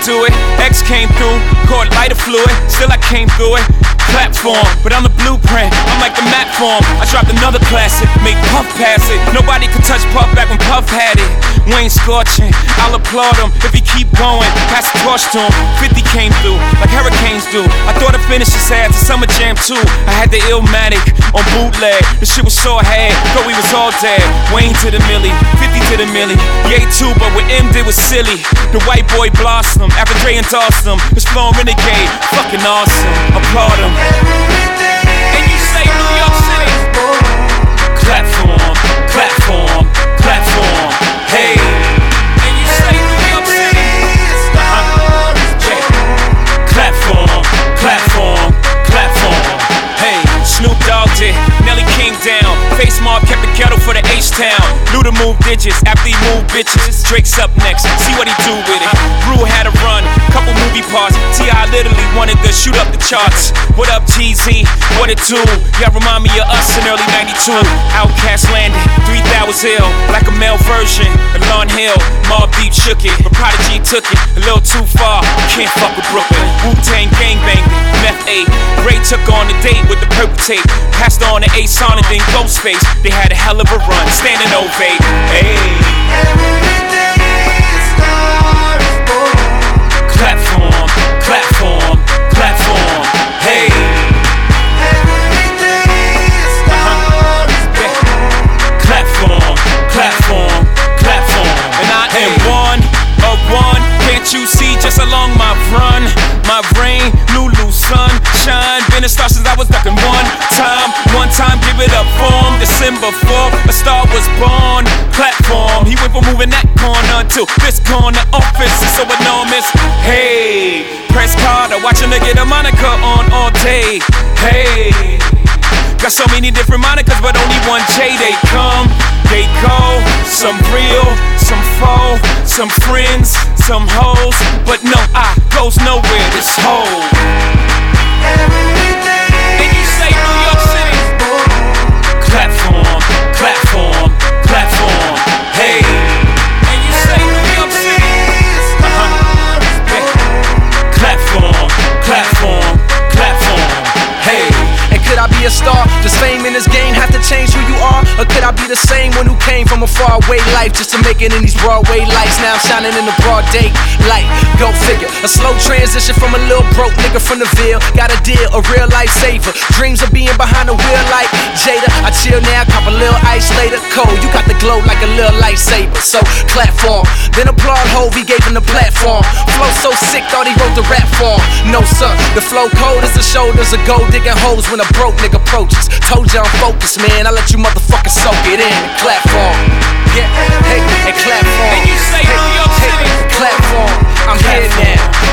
do it. X came through, caught lighter fluid, still I came through it. Platform, but I'm the blueprint, I'm like the map form. I dropped another classic, make Puff pass it. Nobody could touch Puff back when Puff had it. Wayne scorching, I'll applaud him if he keep going. Pass the torch to him, 50 came through, like hurricanes do. I thought I finished his ass to Summer Jam 2. I had the Illmatic on bootleg, the shit was so hard, thought we was all dead. Wayne to the millie, 50 to the millie. Yay too, but what M did was silly. The white boy blossom, after Dre endorsed him. His flow renegade, fucking awesome, applaud him. And you say New York City, clap for him, clap for him, clap for him. Hey. And you say New York City, clap for him, clap for him, clap for him. Hey, Snoop Dogg did, Nelly came down. Face Mob kept the ghetto for the H-Town. Luda moved digits after he moved bitches. Drake's up next, see what he do with it. Brew had a run, couple movie parts. T.I. literally wanted to shoot up the charts. What up, TZ? What it do? Y'all remind me of us in early 92. Outkast landed, 3,000 ill, like a male version of Lauryn Hill. Mobb Deep shook it, but Prodigy took it a little too far. Can't fuck with Brooklyn. Wu-Tang gangbanged it, Meth 8. Ray took on the date with the purple tape. Passed on to A-Son and then Ghostface. They had a hell of a run, standing ovate. Hey. Clap for him, clap for him, clap for him. Hey. Clap for him, clap for him, clap for him. And I am one of one. Can't you see just along my run? My rain, Lulu, sunshine. Been a star since I was ducking one time, give it up for him. December 4th, a star was born. Platform, he went from moving that corner to this corner. Office is so enormous. Hey, press Carter, watching her get a moniker on all day. Hey, got so many different monikers, but only one J. They come, they go. Some real, some faux, some friends, some hoes. But no, I goes nowhere, this whole. And you say New York City, clap for him, clap for him, clap for him. Hey. And you say New York City, clap for him, clap for him, clap for him. Hey. And could I be a star? Does fame in this game have to change who you are? Or could I be the same one who came from a faraway life just to make it in these Broadway lights? Now I'm shining in the broad day light. Go figure. A slow transition from a little broke nigga from the Ville. Got a deal, a real life saver. Dreams of being behind the wheel like Jada. I chill now, cop a little ice later. Cold, you got the glow like a little lightsaber. So clap for him. Then applaud Hov, he gave him the platform. Flow so sick, thought he wrote the rap for him. No sir, the flow cold as the shoulders of gold digging holes when a broke nigga approaches. Told you I'm focused, man. I let you motherfuckers soak it in and clap for him. Yeah, hey, and clap for him. And you say New York City, clap for him. I'm here now.